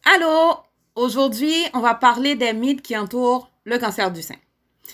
Allô! Aujourd'hui, on va parler des mythes qui entourent le cancer du sein.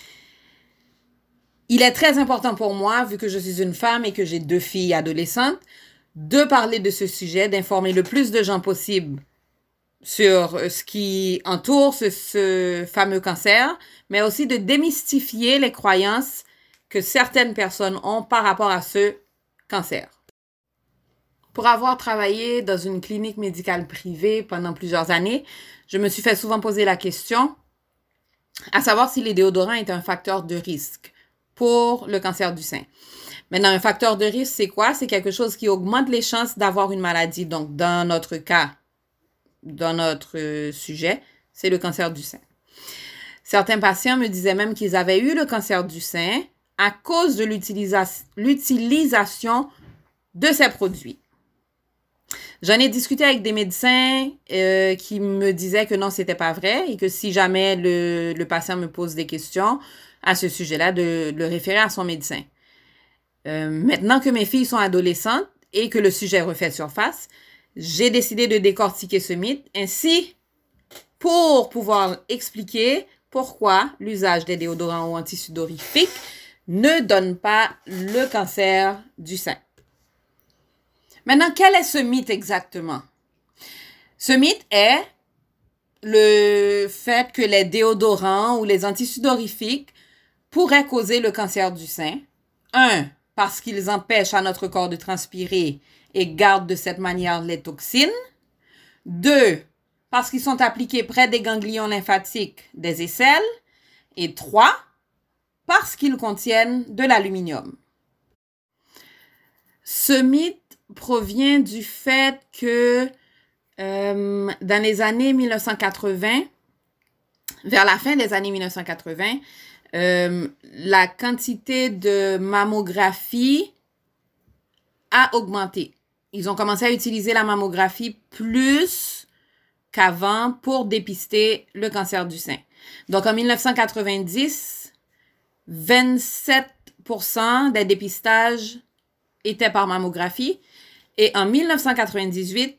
Il est très important pour moi, vu que je suis une femme et que j'ai 2 filles adolescentes, de parler de ce sujet, d'informer le plus de gens possible sur ce qui entoure ce fameux cancer, mais aussi de démystifier les croyances que certaines personnes ont par rapport à ce cancer. Pour avoir travaillé dans une clinique médicale privée pendant plusieurs années, je me suis fait souvent poser la question à savoir si les déodorants est un facteur de risque pour le cancer du sein. Maintenant, un facteur de risque, c'est quoi? C'est quelque chose qui augmente les chances d'avoir une maladie. Donc, dans notre cas, dans notre sujet, c'est le cancer du sein. Certains patients me disaient même qu'ils avaient eu le cancer du sein à cause de l'utilisation de ces produits. J'en ai discuté avec des médecins qui me disaient que non, c'était pas vrai et que si jamais le patient me pose des questions à ce sujet-là, de le référer à son médecin. Maintenant que mes filles sont adolescentes et que le sujet refait surface, j'ai décidé de décortiquer ce mythe ainsi pour pouvoir expliquer pourquoi l'usage des déodorants ou antisudorifiques ne donne pas le cancer du sein. Maintenant, quel est ce mythe exactement? Ce mythe est le fait que les déodorants ou les antisudorifiques pourraient causer le cancer du sein. 1. Parce qu'ils empêchent à notre corps de transpirer et gardent de cette manière les toxines. 2. Parce qu'ils sont appliqués près des ganglions lymphatiques des aisselles. Et 3. Parce qu'ils contiennent de l'aluminium. Ce mythe provient du fait que dans les années 1980, vers la fin des années 1980, la quantité de mammographie a augmenté. Ils ont commencé à utiliser la mammographie plus qu'avant pour dépister le cancer du sein. Donc, en 1990, 27% des dépistages étaient par mammographie. Et en 1998,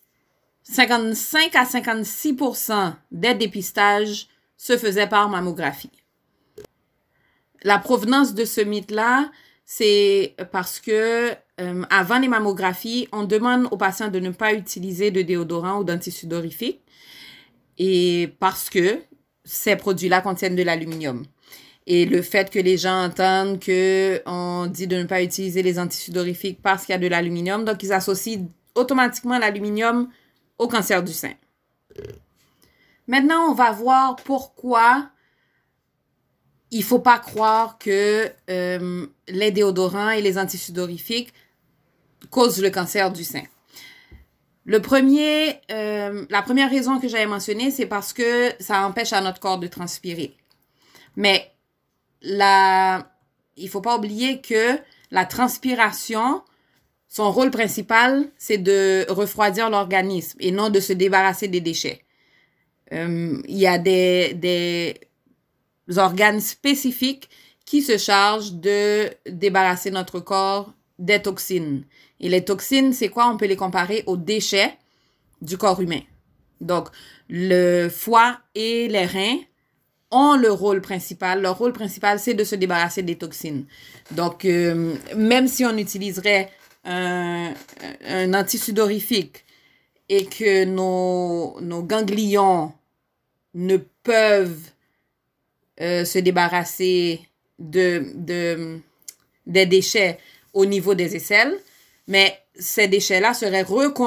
55 à 56% des dépistages se faisaient par mammographie. La provenance de ce mythe-là, c'est parce que avant les mammographies, on demande aux patients de ne pas utiliser de déodorant ou d'antisudorifique et parce que ces produits-là contiennent de l'aluminium. Et le fait que les gens entendent qu'on dit de ne pas utiliser les antisudorifiques parce qu'il y a de l'aluminium, donc ils associent automatiquement l'aluminium au cancer du sein. Maintenant, on va voir pourquoi il ne faut pas croire que les déodorants et les antisudorifiques causent le cancer du sein. La première raison que j'avais mentionnée, c'est parce que ça empêche à notre corps de transpirer. Mais il ne faut pas oublier que la transpiration, son rôle principal, c'est de refroidir l'organisme et non de se débarrasser des déchets. Il y a des organes spécifiques qui se chargent de débarrasser notre corps des toxines. Et les toxines, c'est quoi? On peut les comparer aux déchets du corps humain. Donc, le foie et les reins ont le rôle principal. Leur rôle principal, c'est de se débarrasser des toxines. Donc, même si on utiliserait un antisudorifique et que nos ganglions ne peuvent se débarrasser des déchets au niveau des aisselles, mais ces déchets-là seraient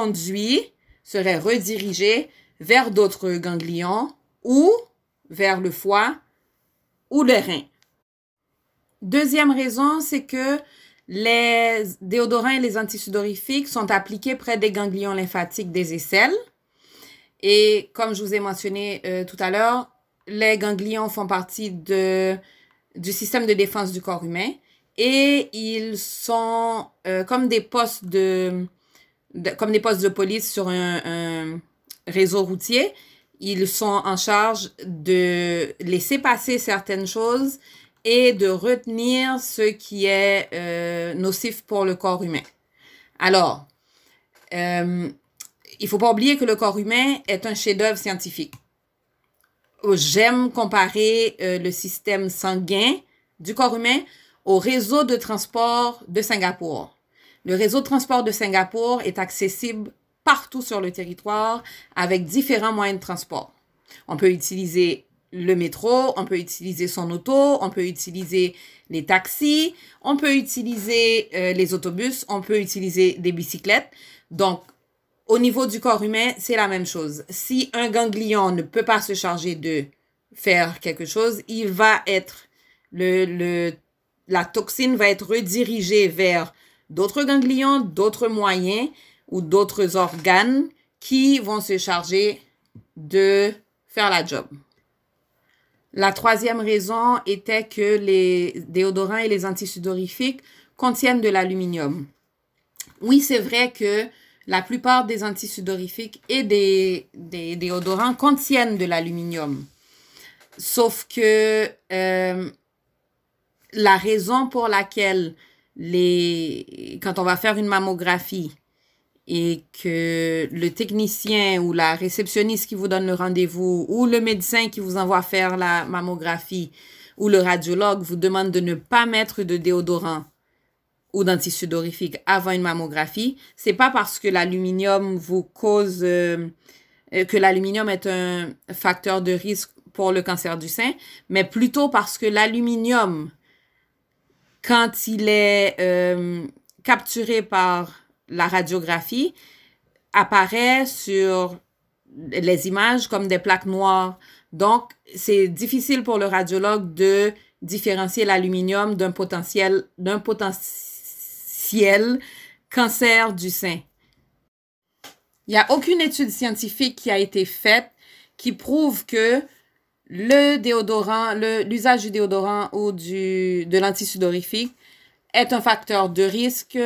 redirigés vers d'autres ganglions ou vers le foie ou le rein. Deuxième raison, c'est que les déodorants et les antisudorifiques sont appliqués près des ganglions lymphatiques des aisselles. Et comme je vous ai mentionné tout à l'heure, les ganglions font partie du système de défense du corps humain et ils sont comme des postes de police sur un réseau routier. Ils sont en charge de laisser passer certaines choses et de retenir ce qui est nocif pour le corps humain. Alors, il faut pas oublier que le corps humain est un chef-d'œuvre scientifique. J'aime comparer le système sanguin du corps humain au réseau de transport de Singapour. Le réseau de transport de Singapour est accessible partout sur le territoire avec différents moyens de transport. On peut utiliser le métro, on peut utiliser son auto, on peut utiliser les taxis, on peut utiliser les autobus, on peut utiliser des bicyclettes. Donc, au niveau du corps humain, c'est la même chose. Si un ganglion ne peut pas se charger de faire quelque chose, il va être la toxine va être redirigée vers d'autres ganglions, d'autres moyens ou d'autres organes qui vont se charger de faire la job. La troisième raison était que les déodorants et les antisudorifiques contiennent de l'aluminium. Oui, c'est vrai que la plupart des antisudorifiques et des déodorants contiennent de l'aluminium. Sauf que la raison pour laquelle quand on va faire une mammographie et que le technicien ou la réceptionniste qui vous donne le rendez-vous ou le médecin qui vous envoie faire la mammographie ou le radiologue vous demande de ne pas mettre de déodorant ou d'antisudorifique avant une mammographie, c'est pas parce que l'aluminium vous cause que l'aluminium est un facteur de risque pour le cancer du sein, mais plutôt parce que l'aluminium, quand il est capturé par la radiographie, apparaît sur les images comme des plaques noires. Donc, c'est difficile pour le radiologue de différencier l'aluminium d'un potentiel cancer du sein. Il n'y a aucune étude scientifique qui a été faite qui prouve que l'usage du déodorant ou de l'antisudorifique est un facteur de risque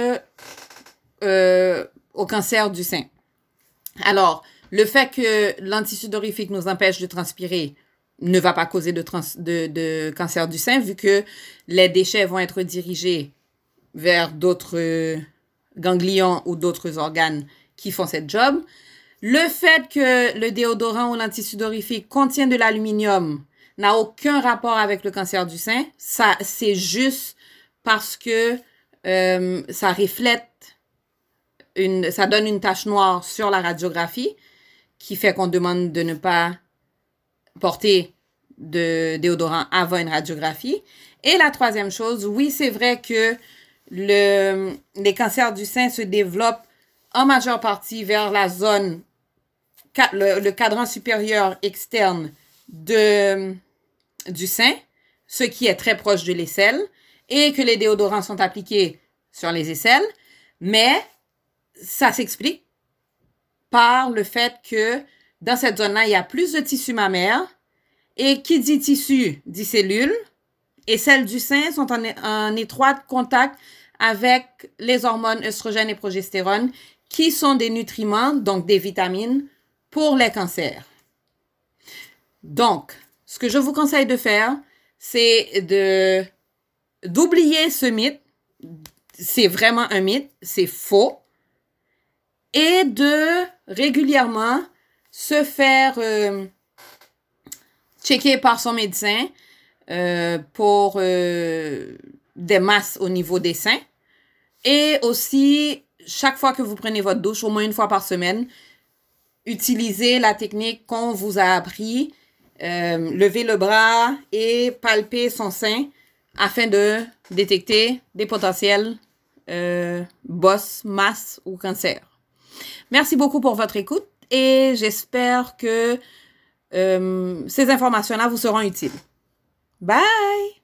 au cancer du sein. Alors, le fait que l'antisudorifique nous empêche de transpirer ne va pas causer de cancer du sein vu que les déchets vont être dirigés vers d'autres ganglions ou d'autres organes qui font cette job. Le fait que le déodorant ou l'antisudorifique contient de l'aluminium n'a aucun rapport avec le cancer du sein. Ça, c'est juste parce que ça reflète ça donne une tache noire sur la radiographie qui fait qu'on demande de ne pas porter de déodorant avant une radiographie. Et la troisième chose, oui, c'est vrai que les cancers du sein se développent en majeure partie vers la zone, le cadran supérieur externe du sein, ce qui est très proche de l'aisselle, et que les déodorants sont appliqués sur les aisselles, mais ça s'explique par le fait que dans cette zone-là, il y a plus de tissu mammaire, et qui dit tissu dit cellules, et celles du sein sont en étroit contact avec les hormones œstrogènes et progestérone, qui sont des nutriments, donc des vitamines, pour les cancers. Donc, ce que je vous conseille de faire, c'est d'oublier ce mythe. C'est vraiment un mythe, c'est faux. Et de régulièrement se faire checker par son médecin pour des masses au niveau des seins. Et aussi, chaque fois que vous prenez votre douche, au moins une fois par semaine, utilisez la technique qu'on vous a appris, lever le bras et palper son sein afin de détecter des potentiels bosses, masses ou cancers. Merci beaucoup pour votre écoute et j'espère que ces informations-là vous seront utiles. Bye!